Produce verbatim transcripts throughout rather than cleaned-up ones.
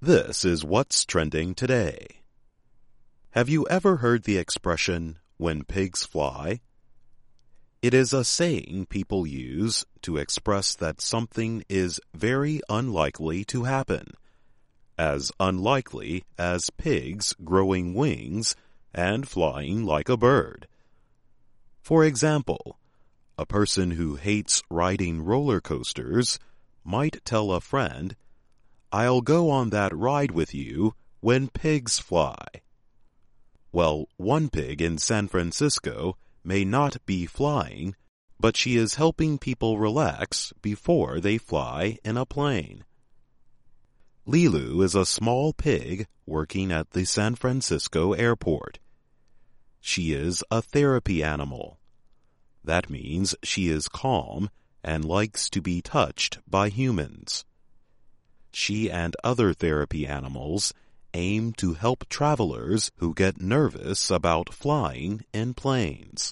This is what's trending today. Have you ever heard the expression, "when pigs fly"? It is a saying people use to express that something is very unlikely to happen, as unlikely as pigs growing wings and flying like a bird. For example, a person who hates riding roller coasters might tell a friend, "I'll go on that ride with you when pigs fly." Well, one pig in San Francisco may not be flying, but she is helping people relax before they fly in a plane. Lilu is a small pig working at the San Francisco airport. She is a therapy animal. That means she is calm and likes to be touched by humans. She and other therapy animals aim to help travelers who get nervous about flying in planes.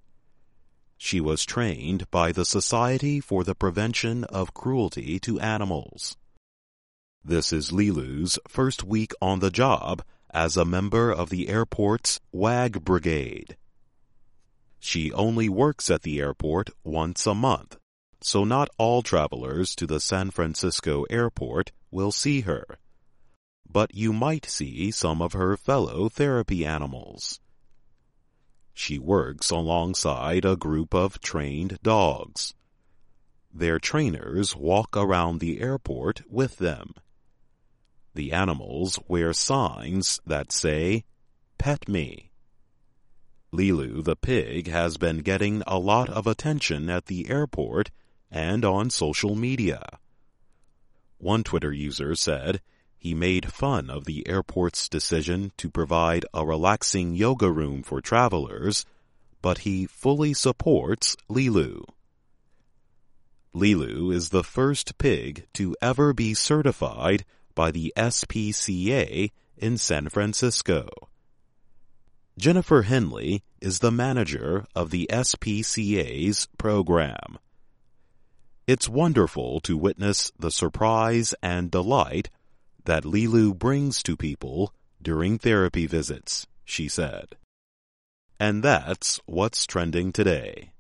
She was trained by the Society for the Prevention of Cruelty to Animals. This is Lilu's first week on the job as a member of the airport's WAG Brigade. She only works at the airport once a month, so not all travelers to the San Francisco airport will see her. But you might see some of her fellow therapy animals. She works alongside a group of trained dogs. Their trainers walk around the airport with them. The animals wear signs that say, "Pet me." Lilu the pig has been getting a lot of attention at the airport and on social media. One Twitter user said he made fun of the airport's decision to provide a relaxing yoga room for travelers, but he fully supports Lilu. Lilu is the first pig to ever be certified by the S P C A in San Francisco. Jennifer Henley is the manager of the S P C A's program. It's wonderful to witness the surprise and delight that Lilu brings to people during therapy visits, she said. And that's what's trending today.